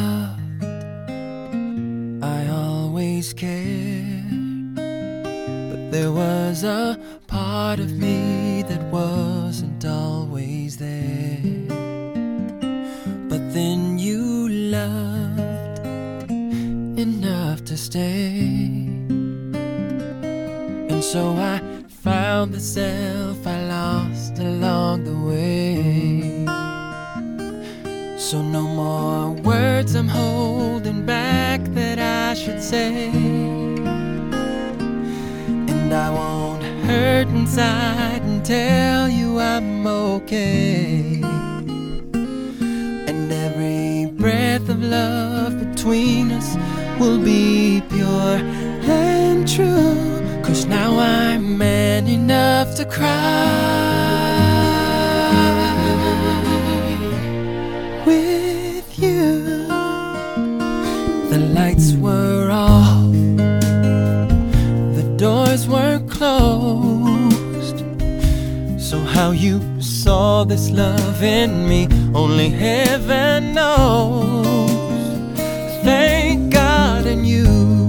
loved, I always cared, but there was a part of me that wasn't always there. But then you loved enough to stay, and so I found the self I lost along the way. So no more words I'm holding back that I should say, and I won't hurt inside and tell you I'm okay. And every breath of love between us will be pure and true, 'cause now I'm man enough to cry with you. The lights were off, the doors were closed. So how you saw this love in me, only heaven knows. Thank God and you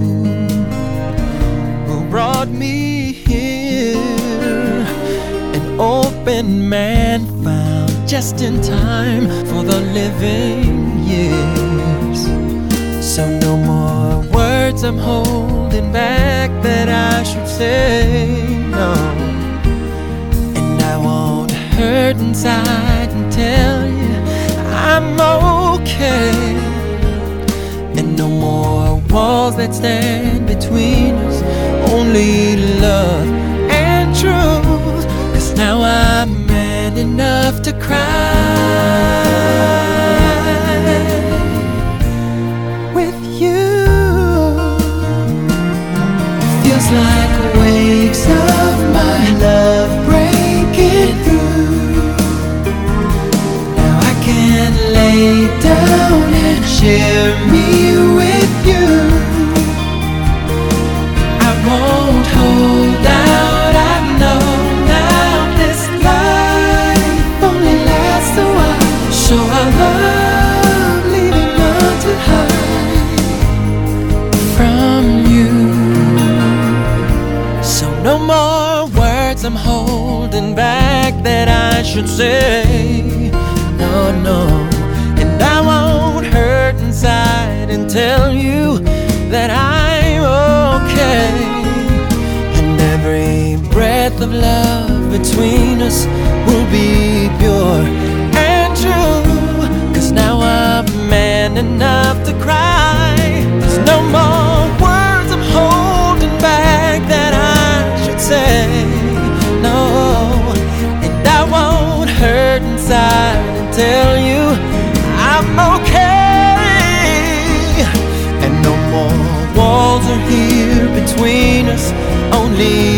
who brought me here, an open man found just in time for the living years. So no more words I'm holding back that I should say, no. And I won't hurt inside and tell you I'm okay. And no more walls that stand between us, only love and truth, 'cause now I'm man enough to cry with you. Feels like waves of my love breaking through. Now I can lay down and share me with you. I won't hold out, I know now this life only lasts a while. So I love leaving none to hide from you. So no more words I'm holding back that I should say, no, no. And I won't hurt inside and tell you that I'm okay. And every breath of love between us will be pure and true, 'cause now I'm man enough to cry. There's no more words I'm holding back that I should say, no. And I won't hurt inside and tell you I'm okay. And no more walls are here between us, only